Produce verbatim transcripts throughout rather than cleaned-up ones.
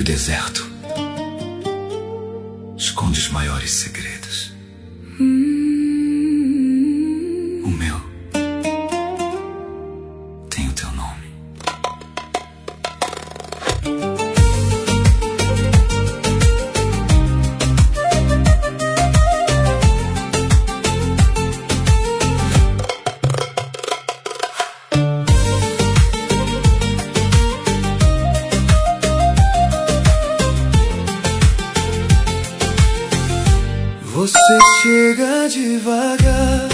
o deserto esconde os maiores segredos. O meu tem o teu nome. Você chega devagar,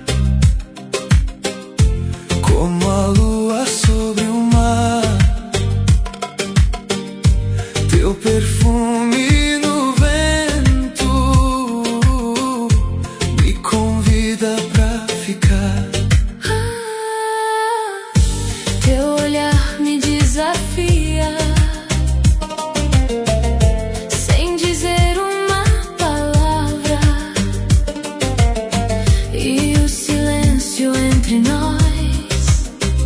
como a lua sobre o mar. Teu perfume no vento me convida pra ficar. Ah, teu olhar me desafia, sem dizer uma palavra. E o silêncio entre nós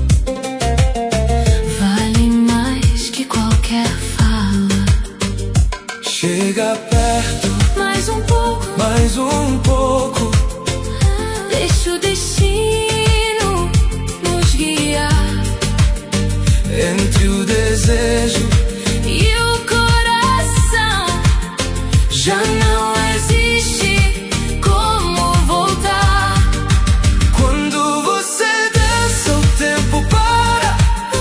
vale mais que qualquer fala. Chega perto, Mais um pouco, mais um pouco. deixa o destino nos guiar. Entre o desejo E o coração já não existe como voltar. quando você dança, o tempo para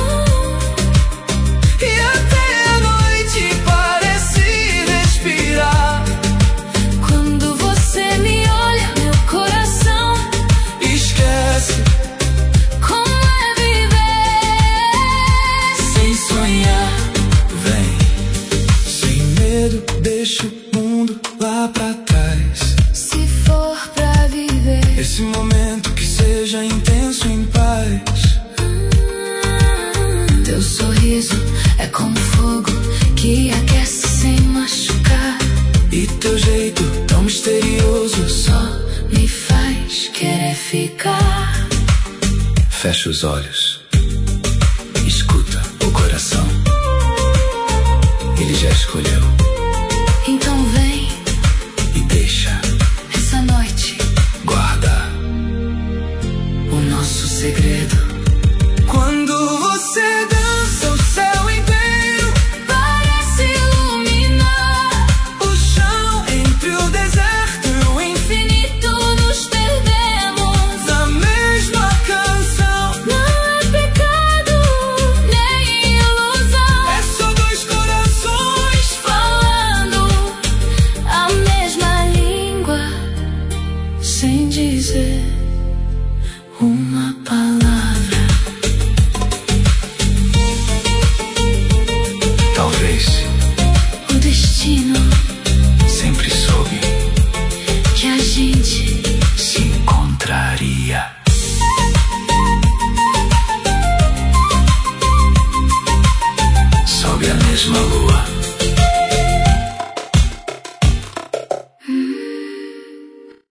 e até a noite parece respirar. Quando você me olha, meu coração Esquece como é viver sem sonhar. Vem sem medo, deixa o mundo lá pra trás. se for pra viver. Esse momento que seja intenso em paz. Teu sorriso é como fogo que aquece sem machucar. E teu jeito tão misterioso Só me faz querer ficar. Fecha os olhos, escuta o coração. Ele já escolheu Então vem e deixa essa noite guardar o nosso segredo. quando você dança, o céu inteiro Parece iluminar o chão. Entre o deserto e o infinito, nos perdemos. na mesma canção. Não é pecado nem ilusão. É só dois corações Falando a mesma língua, sem dizer uma palavra. talvez